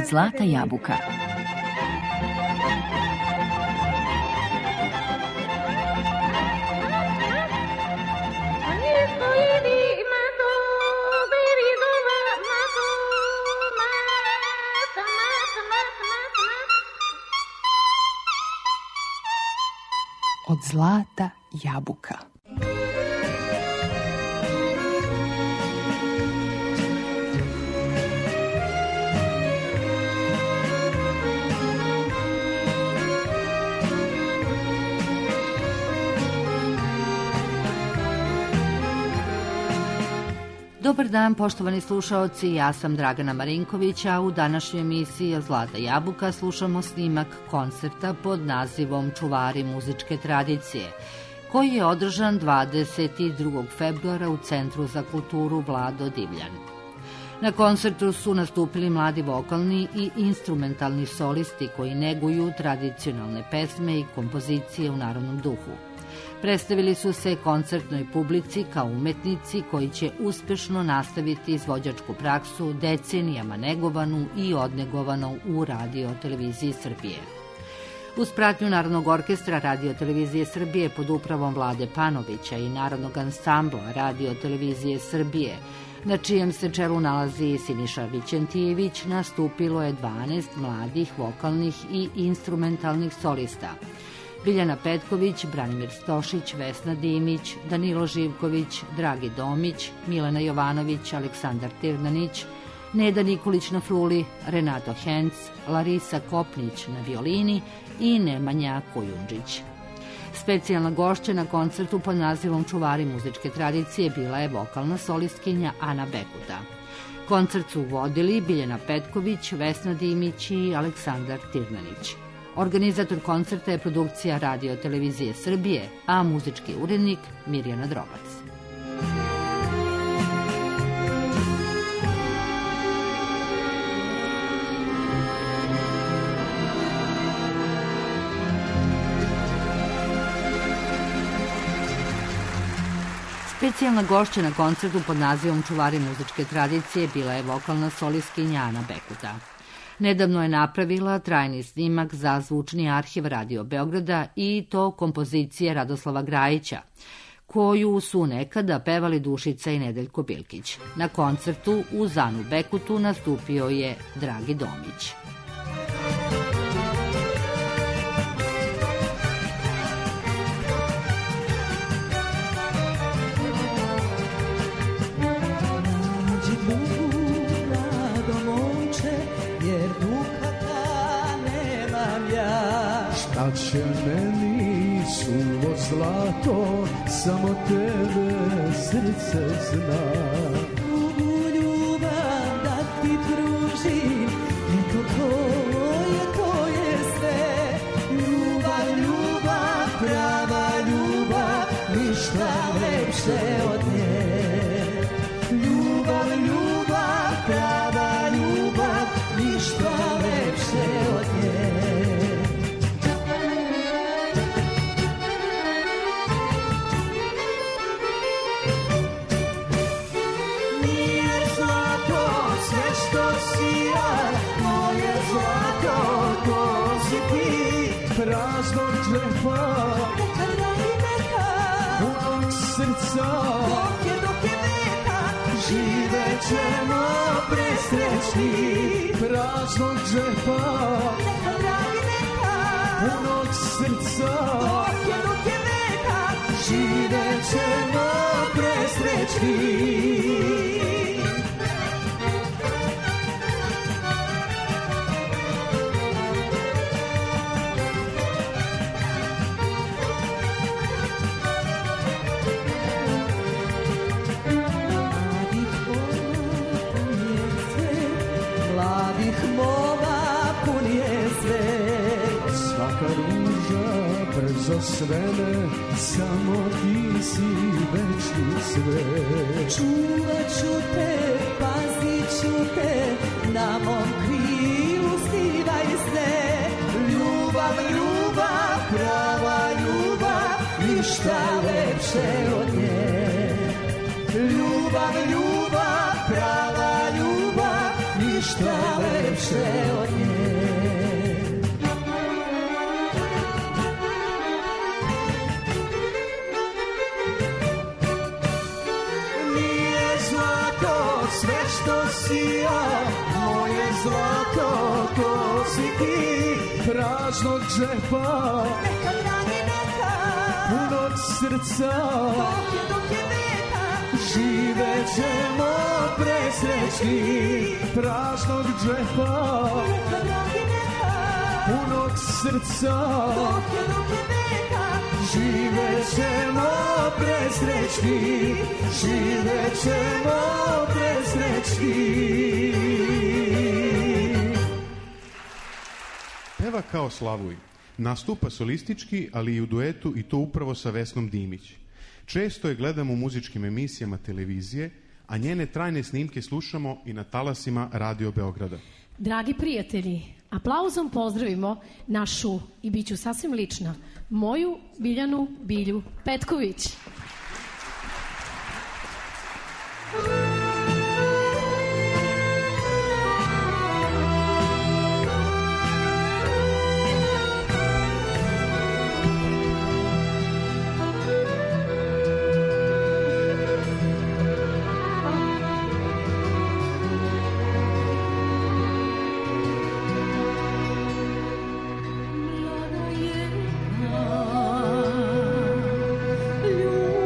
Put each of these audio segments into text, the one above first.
zlata jabuka. Od zlata jabuka. Dobar dan, poštovani slušaoci, ja sam Dragana Marinković, a u današnjoj emisiji Zlata jabuka slušamo snimak koncerta pod nazivom Čuvari muzičke tradicije, koji je održan 22. februara u Centru za kulturu Vlado Divljan. Na koncertu su nastupili mladi vokalni i instrumentalni solisti koji neguju tradicionalne pesme i kompozicije u narodnom duhu. Predstavili su se koncertnoj publici kao umetnici koji će uspešno nastaviti izvođačku praksu decenijama negovanu i odnegovanu u Radio televiziji Srbije. Uz pratnju Narodnog orkestra Radio televizije Srbije pod upravom Vlade Panovića i Narodnog ansambla Radio televizije Srbije, na čijem se čelu nalazi Siniša Vićentijević, nastupilo je 12 mladih vokalnih i instrumentalnih solista: Biljana Petković, Branimir Stošić, Vesna Dimić, Danilo Živković, Dragi Domić, Milena Jovanović, Aleksandar Tirnanić, Neda Nikolić na fruli, Renato Henc, Larisa Kopnić na violini i Nemanja Kojundžić. Specijalna gošća na koncertu pod nazivom Čuvari muzičke tradicije bila je vokalna solistkinja Ana Bekuta. Koncert su vodili Biljana Petković, Vesna Dimić i Aleksandar Tirnanić. Organizator koncerta je produkcija Radio televizije Srbije, a muzički urednik Mirjana Drobac. Specijalna gošća na koncertu pod nazivom Čuvari muzičke tradicije bila je vokalna solistkinja Ana Bekuta. Nedavno je napravila trajni snimak za zvučni arhiv Radio Beograda i to kompozicije Radoslava Grajića, koju su nekada pevali Dušica i Nedeljko Bilkić. Na koncertu uz Anu Bekutu nastupio je Dragi Domić. Šta će meni suvo zlato, samo tebe srce zna. Mogu ljubav da ti pružim, eto to je sve. Ljubav, ljubav, prava ljubav, ništa lepše od nje. Ljubav, ljubav, prava ljubav, ništa lepše od nje. Praznog džepa, punog srca, dok je veka, živet ćemo presrećni. Praznog džepa, punog srca, dok je veka, živet ćemo presrećni. Brzo svene, samo ti si večni sve. Čuvat ću te, pazit ću te, na mom krilu stivaj se. Ljubav, ljubav, prava ljubav, ništa lepše od nje. Ljubav, ljubav, prava ljubav, ništa ništa lepše od nje. Nije zlato sve što sija, moje zlato to si ti, praznog džepa, Neka dragi neka, punog srca, dok je veka, živećemo presrećni, praznog džepa, neka dragi neka, punog srca, dok je veka, živećemo presrećni, živećemo presrećni. Peva kao Slavuj. Nastupa solistički, ali i u duetu, i to upravo sa Vesnom Dimić. Često je gledamo u muzičkim emisijama televizije, a njene trajne snimke slušamo i na talasima Radio Beograda. Dragi prijatelji, aplauzom pozdravimo našu, i bit ću sasvim lična, moju Biljanu Bilju Petković. ljubav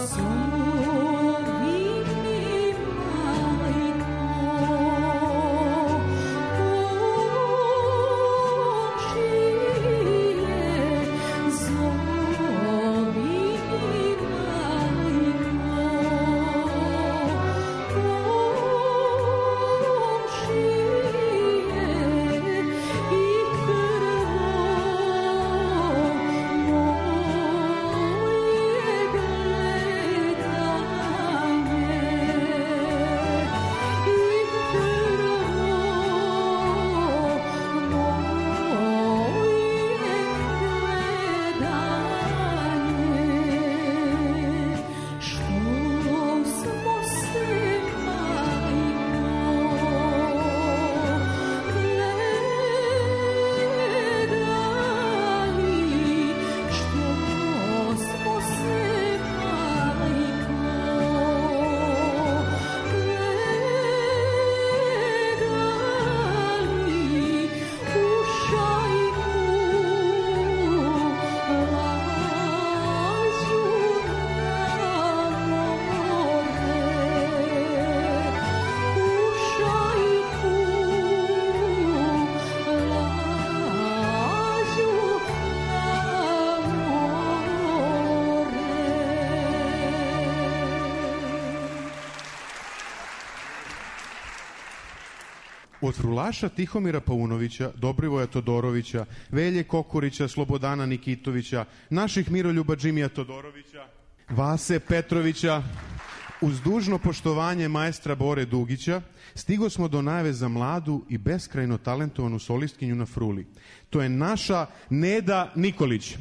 Od frulaša Tihomira Paunovića, Dobrivoja Todorovića, Velje Kokorića, Slobodana Nikitovića, naših Miroljuba Džimija Todorovića, Vase Petrovića, uz dužno poštovanje maestra Bore Dugića, stigo smo do najave za mladu i beskrajno talentovanu solistkinju na fruli. To je naša Neda Nikolić.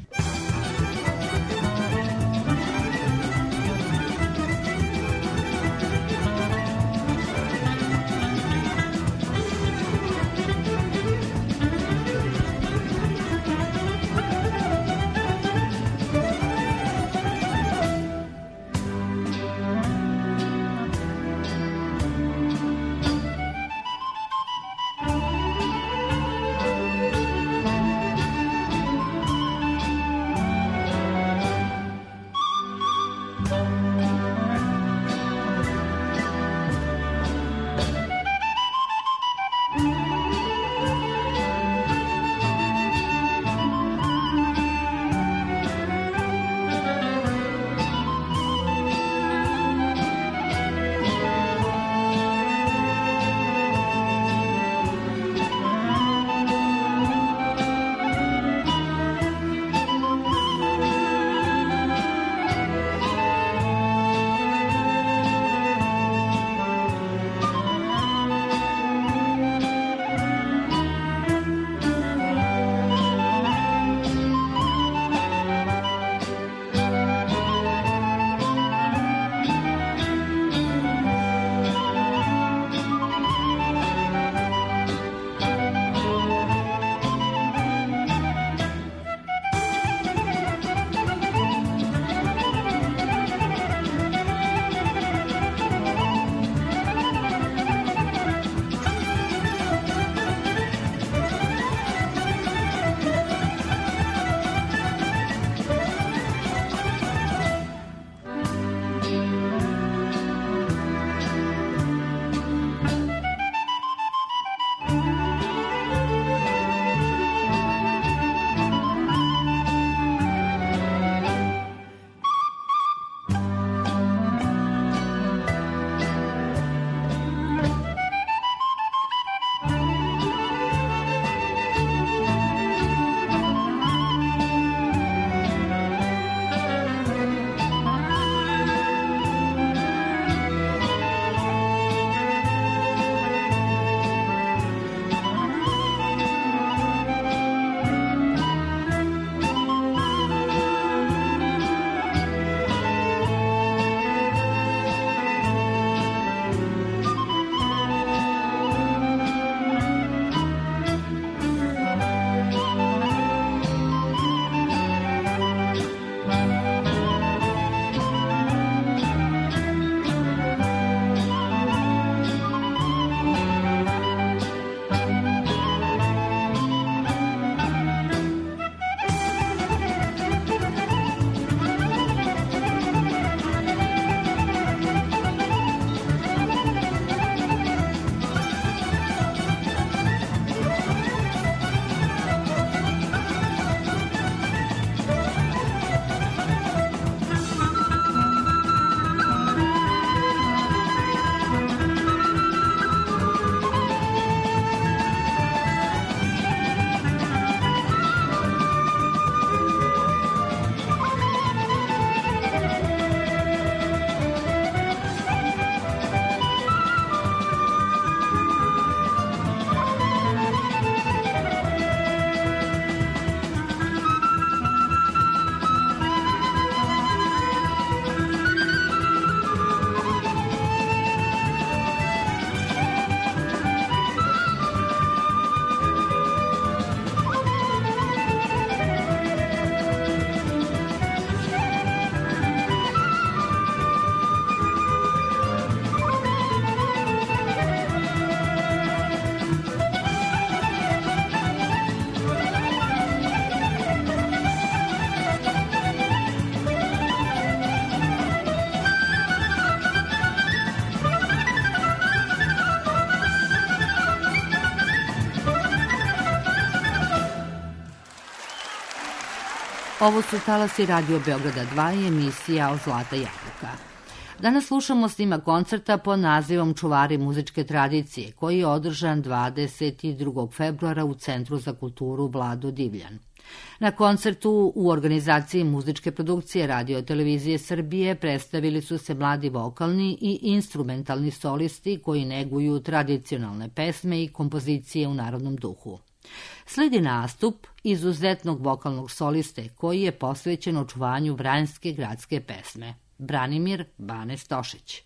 Ovo su talasi Radio Beograda 2 i emisija o Zlata jabuka. Danas slušamo snimak koncerta pod nazivom Čuvari muzičke tradicije, koji je održan 22. februara u Centru za kulturu Vlado Divljan. Na koncertu u organizaciji muzičke produkcije Radio Televizije Srbije predstavili su se mladi vokalni i instrumentalni solisti koji neguju tradicionalne pesme i kompozicije u narodnom duhu. Sledi nastup izuzetnog vokalnog soliste koji je posvećen očuvanju vranjske gradske pesme. Branimir Bane Stošić.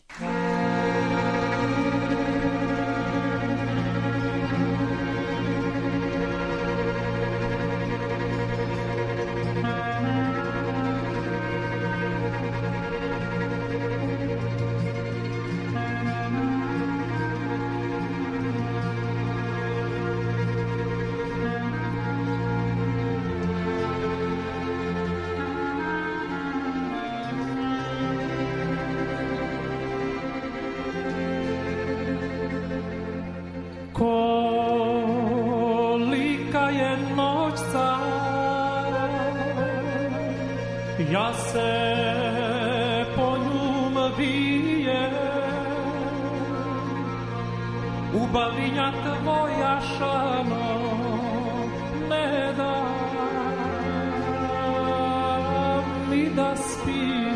Kolika je noć cara, ja se po njum vijem, u bavinja tvoja šano ne da mi da spijem.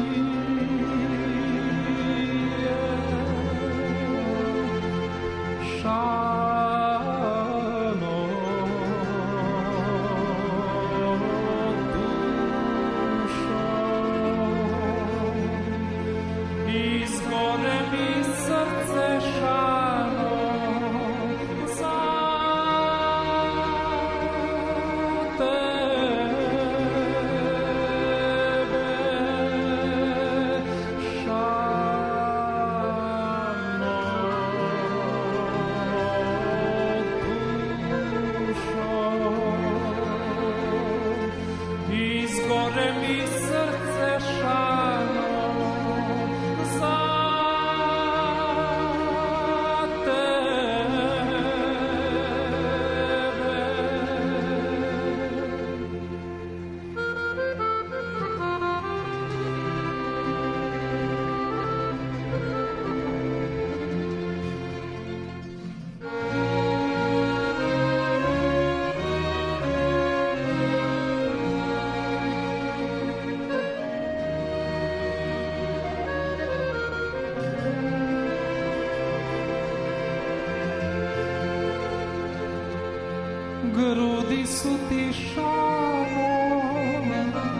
Grudi su ti šarom,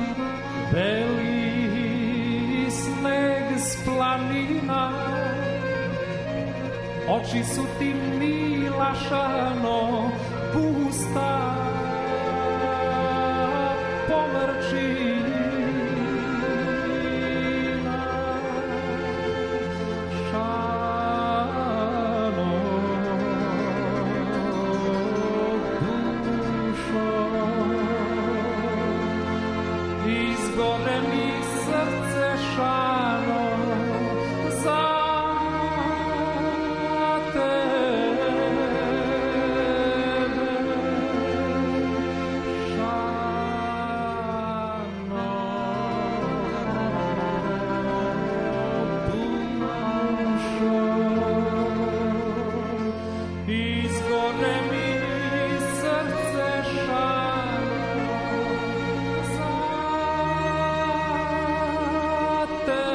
beli sneg s planina, oči su ti mila šano, pusta pomrčina. Izgore mi srce šano za tebe, šano dušo. Izgore mi srce šano za tebe.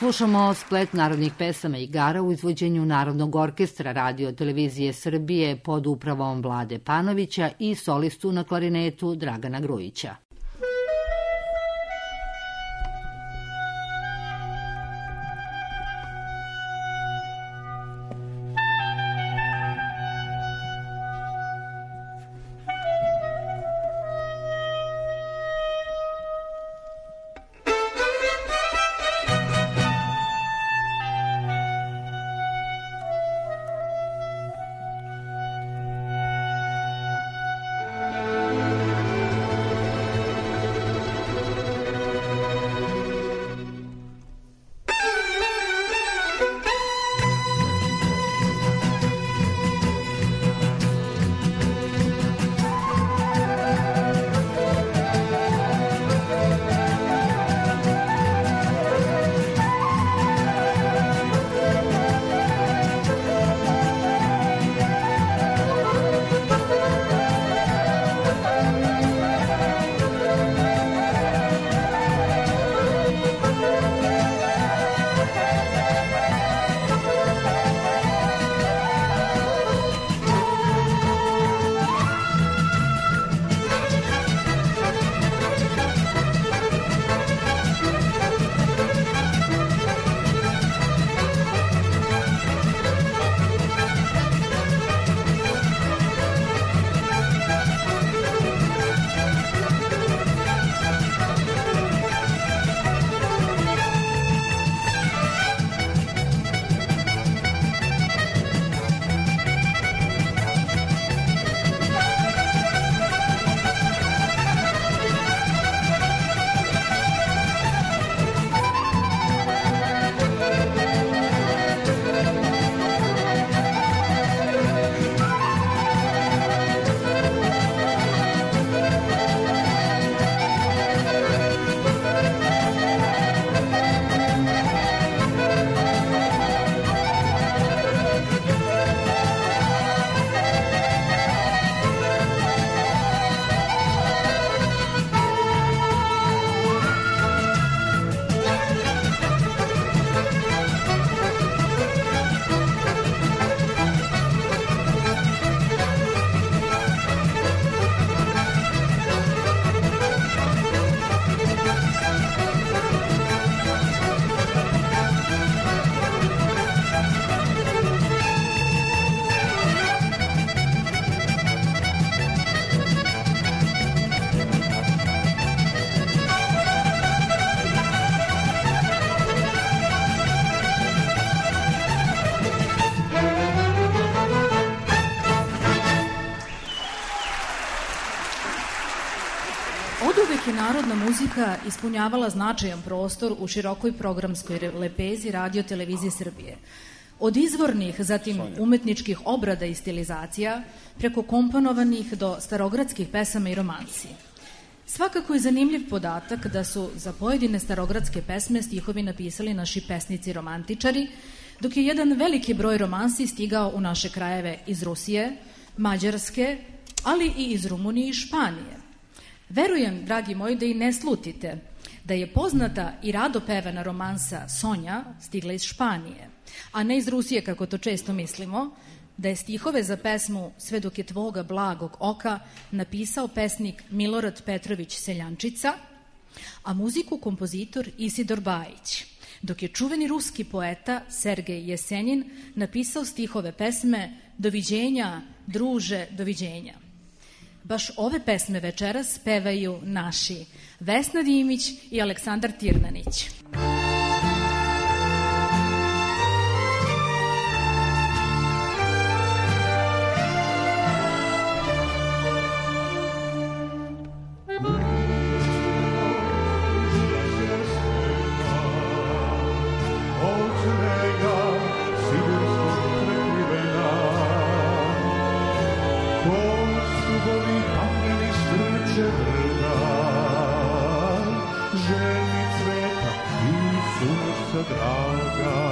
Slušamo splet narodnih pesama i igara u izvođenju Narodnog orkestra Radio televizije Srbije pod upravom Vlade Panovića i solistu na klarinetu Dragana Grujića. Narodna muzika ispunjavala značajan prostor u širokoj programskoj lepezi Radio televizije Srbije. Od izvornih, zatim umetničkih obrada i stilizacija, preko komponovanih do starogradskih pesama i romansi. Svakako je zanimljiv podatak da su za pojedine starogradske pesme stihovi napisali naši pesnici romantičari, dok je jedan veliki broj romansi stigao u naše krajeve iz Rusije, Mađarske, ali i iz Rumunije i Španije. Verujem, dragi moji, da i ne slutite da je poznata i rado pevana romansa Sonja stigla iz Španije, a ne iz Rusije, kako to često mislimo, da je stihove za pesmu Sve dok je tvoga blagog oka napisao pesnik Milorad Petrović Seljančica, a muziku kompozitor Isidor Bajić, dok je čuveni ruski poeta Sergej Jesenjin napisao stihove pesme Doviđenja, druže, doviđenja. Baš ove pesme večeras pevaju naši Vesna Dimić i Aleksandar Tirnanić. Draga,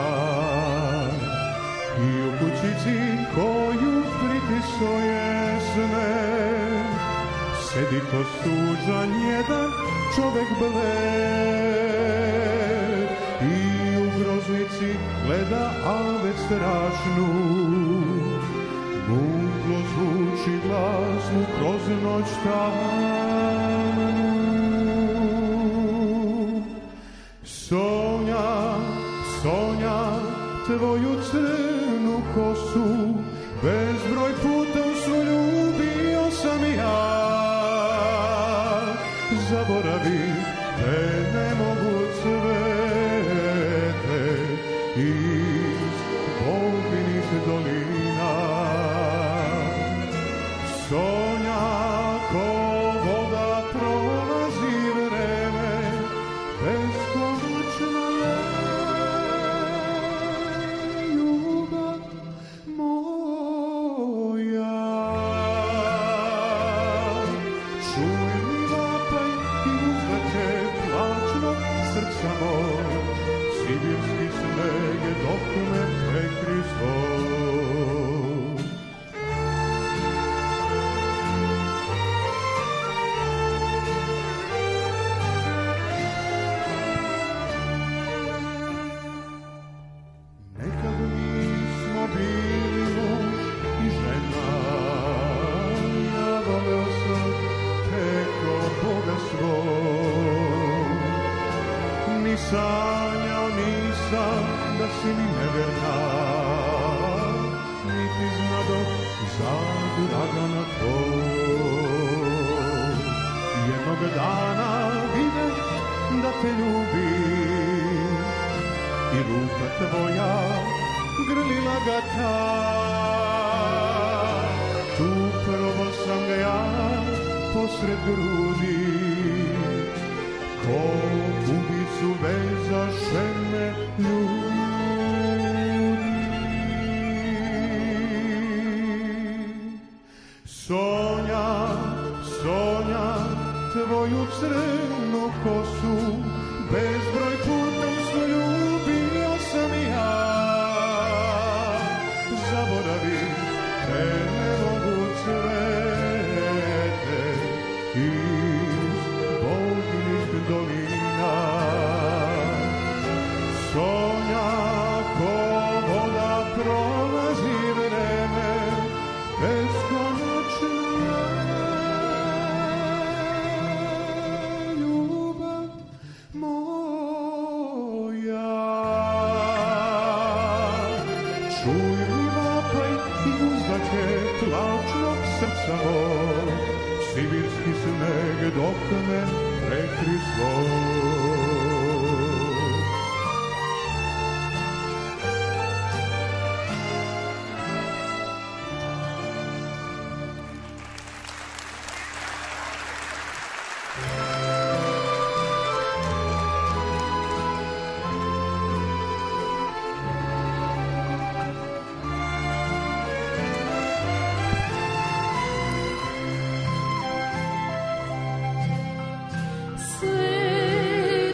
i u kućici koju pritisuje sneg, sedi ko sužan jedan čovek bled, i u groznici gleda avet strašnu. Muklo zvuči glas mu kroz noć tamnu. Sonja, Sonja, tvoju crnu kosu, bezbroj puta u snu ljubio sam ja. Zaboravi te ne mogu cvete iz Boginih dolina. Sonja, ko voda prolazi vreme, beskonačna je ljubav moja. Čuj mi vapaj i uzdaće plačnog srca moj, sibirski sneg dok me prekri svoj. Nekad mi smo bili muž i žena, ja voleo sam te ko Boga svoj. Ni sanjao nisam da si mi neverna, niti znado za Dragana tvoj. Jednog dana vidim da te ljubim i ruka tvoja grlila ga tad. Tu prvo sam ga ja posred grudi, ko kubicu vezaše me ljudi. Sonja, Sonja, tvoju crnu kosu, bezbroj puta u snu ljubio sam ja. Zaboravi te ne mogu cvete iz Boginih dolina. Sonja, ko voda prolazi vreme, beskonačna ljubav moja. Čuj mi vapaj i uzdaće tlačnog srca moj, sibirski sneg dok me prekri svoj. Sve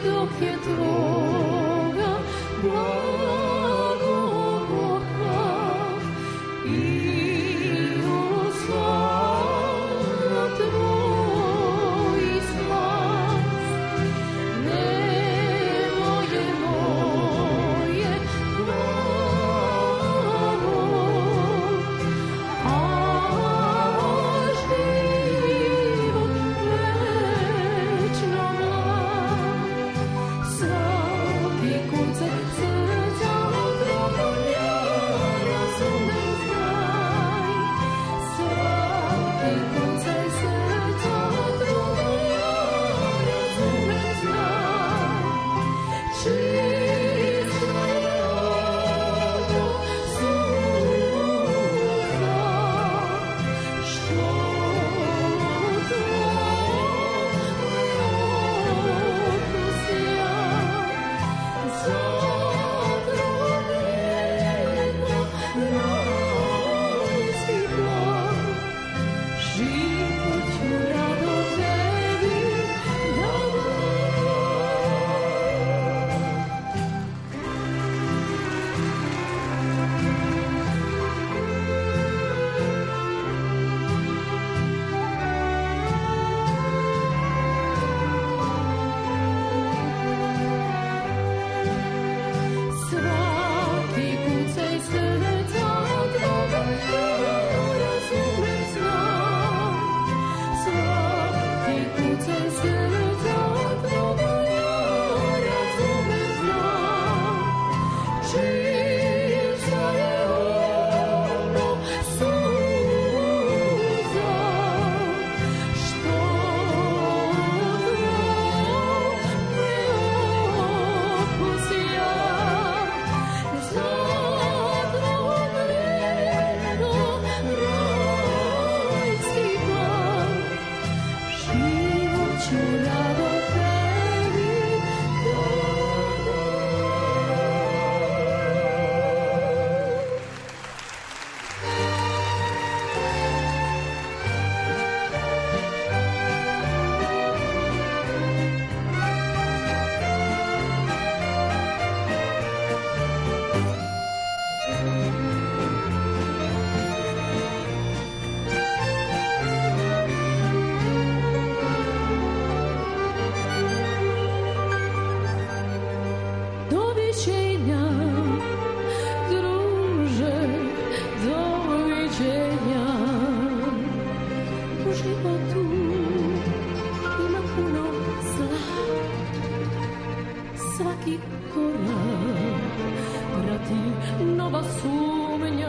svaki korak prati nova sumnja.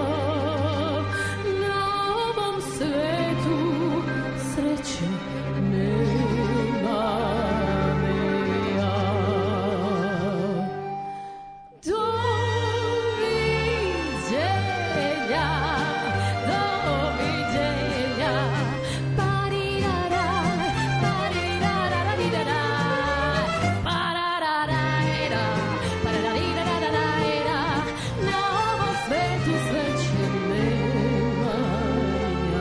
Na ovom svetu sreće nema mi ja. Doviđenja, doviđenja, parirara, parirararirara, parararaira, pararariraraira, na ovom svetu sreće nema ja.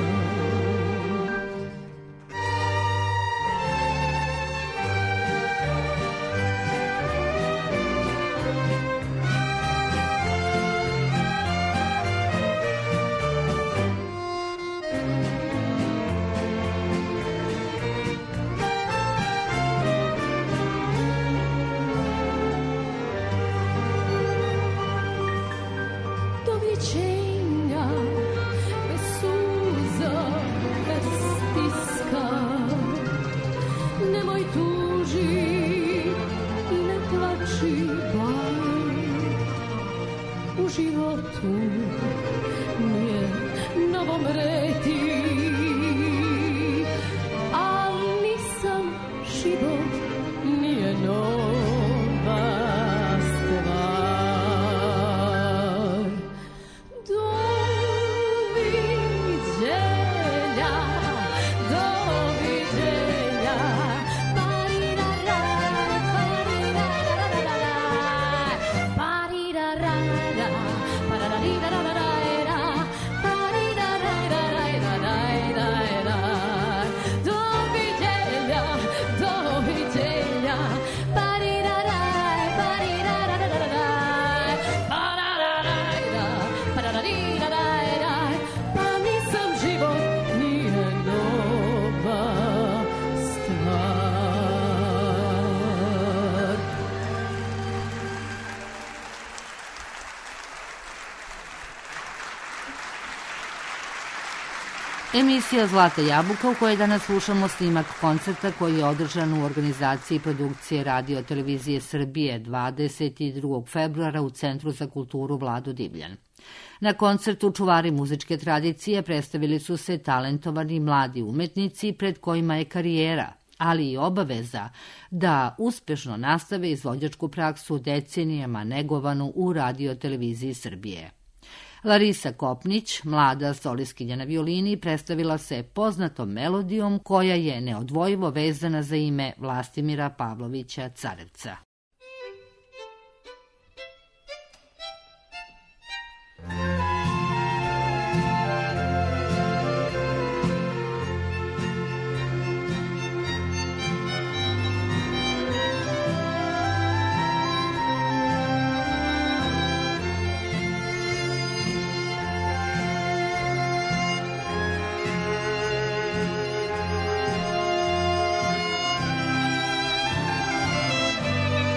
Doviđenja, bez suza, bez stiska. Nemoj tuži i ne plači bar. U životu nije novo mreti, a nisam život, nije nova stvar. Doviđenja, doviđenja, parirara, parirararara, parirarara, parararirarara, parirarararara, doviđenja, doviđenja, parirara, parirararara, pararara, parararirarara, pa nisam život, nije nova stvar. Emisija Zlata jabuka u kojoj danas slušamo snimak koncerta koji je održan u organizaciji produkcije Radio televizije Srbije 22. februara u Centru za kulturu Vlado Divljan. Na koncertu Čuvari muzičke tradicije predstavili su se talentovani mladi umetnici pred kojima je karijera, ali i obaveza da uspešno nastave izvođačku praksu decenijama negovanu u Radio televiziji Srbije. Larisa Kopnić, mlada solistkinja na violini, predstavila se poznatom melodijom koja je neodvojivo vezana za ime Vlastimira Pavlovića Carevca. Thank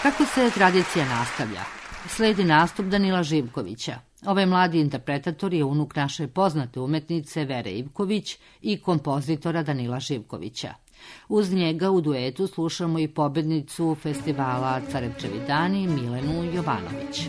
Kako se tradicija nastavlja? Sledi nastup Danila Živkovića. Ovaj mladi interpretator je unuk naše poznate umetnice Vere Ivković i kompozitora Danila Živkovića. Uz njega u duetu slušamo i pobednicu festivala Carevčevi dani Milenu Jovanović.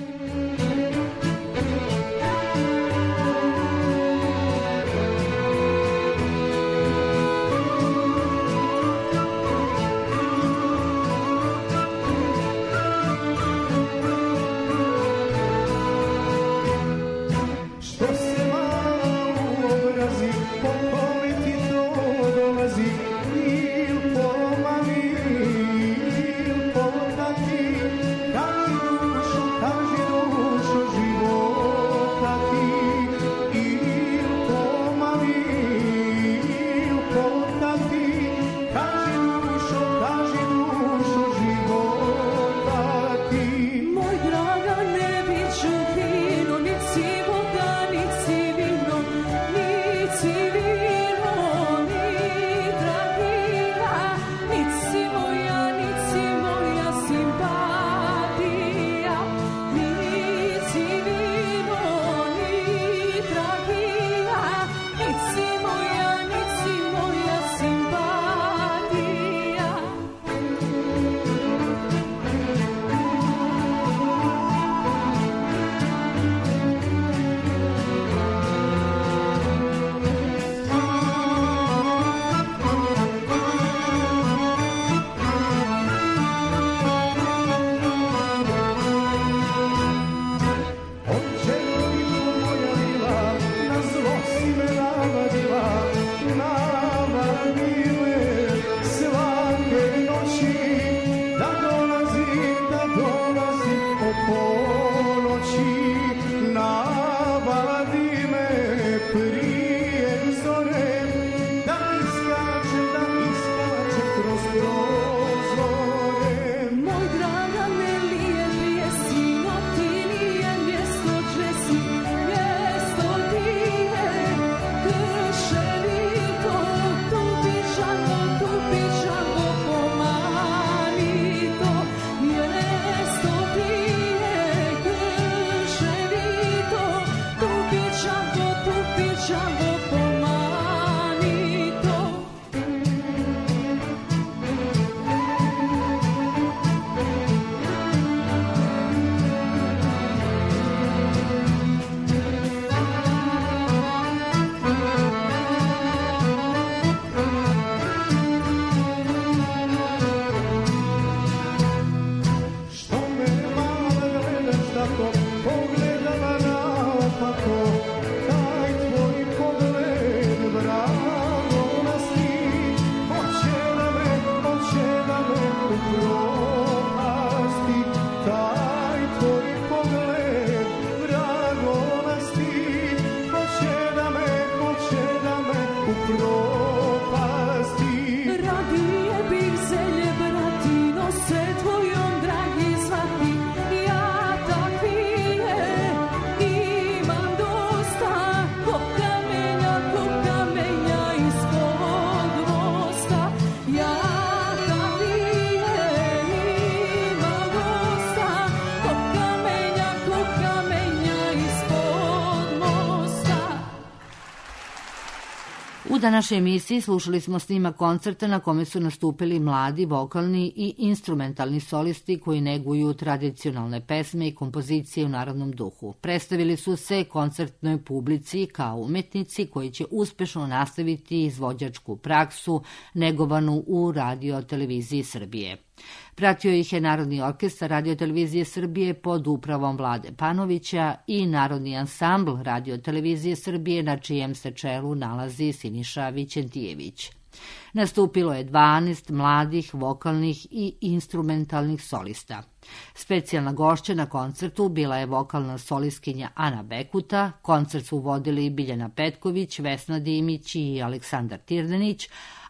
U današnjoj emisiji slušali smo snimak koncerta na kome su nastupili mladi vokalni i instrumentalni solisti koji neguju tradicionalne pesme i kompozicije u narodnom duhu. Predstavili su se koncertnoj publici kao umetnici koji će uspešno nastaviti izvođačku praksu negovanu u Radio televiziji Srbije. Pratio ih je Narodni orkestar Radio televizije Srbije pod upravom Vlade Panovića i Narodni ansambl Radio televizije Srbije na čijem se čelu nalazi Siniša Vićentijević. Nastupilo je 12 mladih vokalnih i instrumentalnih solista. Specijalna gošća na koncertu bila je vokalna solistkinja Ana Bekuta, koncert su vodili Biljana Petković, Vesna Dimić i Aleksandar Tirdenić,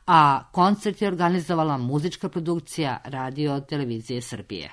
a koncert je organizovala muzička produkcija Radio televizije Srbije.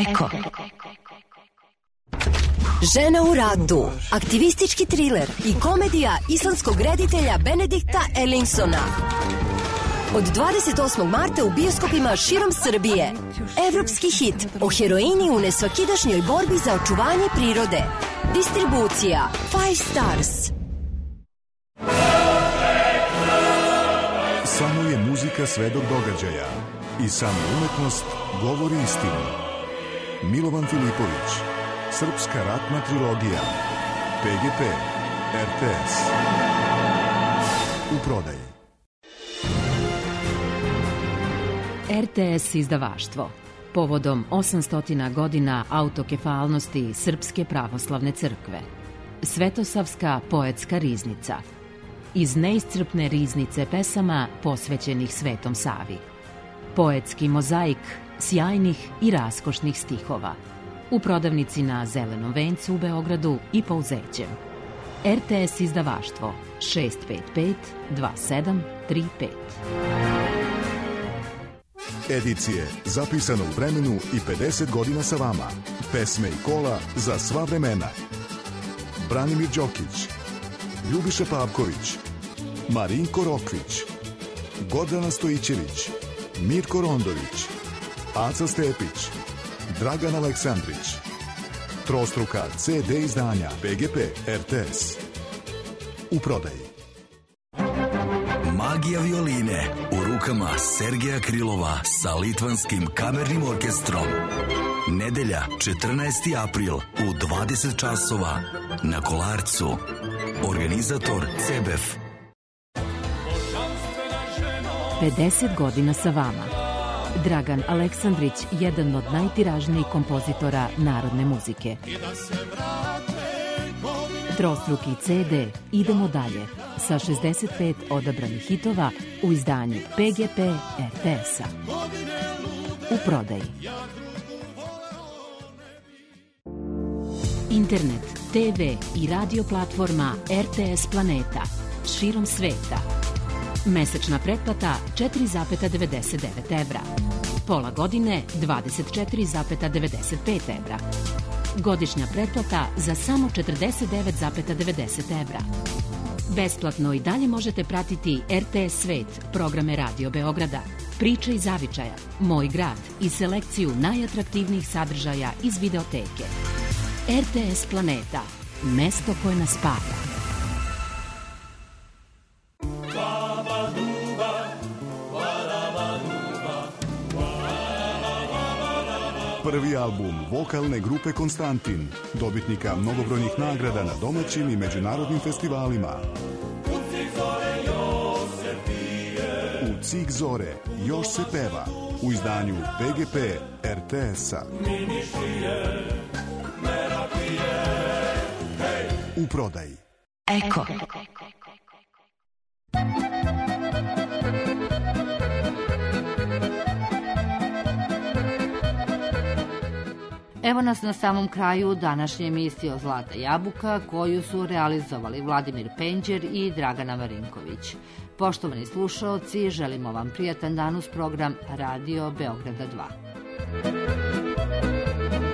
Eko. Žena u ratu, aktivistički triler i komedija islandskog reditelja Benedikta Erlingsona. Od 28. marta u bioskopima širom Srbije. Evropski hit o heroini u nesvakidašnjoj borbi za očuvanje prirode. Distribucija 5 Stars. Samo je muzika svedok događaja i samo umetnost govori istinu. Milovan Filipović, Srpska ratna trilogija, PGP, RTS. U prodaji. RTS izdavaštvo. Povodom 800 godina autokefalnosti Srpske pravoslavne crkve. Svetosavska poetska riznica. Iz neiscrpne riznice pesama posvećenih Svetom Savi. Poetski mozaik sjajnih i raskošnih stihova. U prodavnici na Zelenom vencu u Beogradu i Pouzećem. RTS izdavaštvo 655 2735. Edicije zapisano u vremenu i 50 godina sa vama. Pesme i kola za sva vremena. Branimir Đokić, Ljubiša Pavković, Marinko Rokvić, Gordana Stojićević, Mirko Rondović, Aca Stepić, Dragan Aleksandrić. Trostruka CD izdanja PGP RTS. U prodaji. Magija violine u rukama Sergeja Krilova sa Litvanskim kamernim orkestrom. Nedelja, 14. april u 20 časova na Kolarcu. Organizator CEBEF. 50 godina sa vama. Dragan Aleksandrić, jedan od najtiražnijih kompozitora narodne muzike. Trostruki CD Idemo dalje sa 65 odabranih hitova u izdanju PGP RTS-a. U prodaji. Internet, TV i radio platforma RTS Planeta širom sveta. Mesečna pretplata 4,99 evra. Pola godine 24,95 evra. Godišnja pretplata za samo 49,90 evra. Besplatno i dalje možete pratiti RTS Svet, programe Radio Beograda, Priče iz Zavičaja, Moj grad i selekciju najatraktivnijih sadržaja iz videoteke. RTS Planeta, mesto koje nas spaja. Prvi album vokalne grupe Konstantin, dobitnika mnogobrojnih nagrada na domaćim i međunarodnim festivalima. U Cik zore još se peva u izdanju PGP RTS-a. U prodaji. Eko. Evo nas na samom kraju današnje emisije o Zlata jabuka, koju su realizovali Vladimir Penđer i Dragana Marinković. Poštovani slušaoci, želimo vam prijatan dan uz program Radio Beograda 2.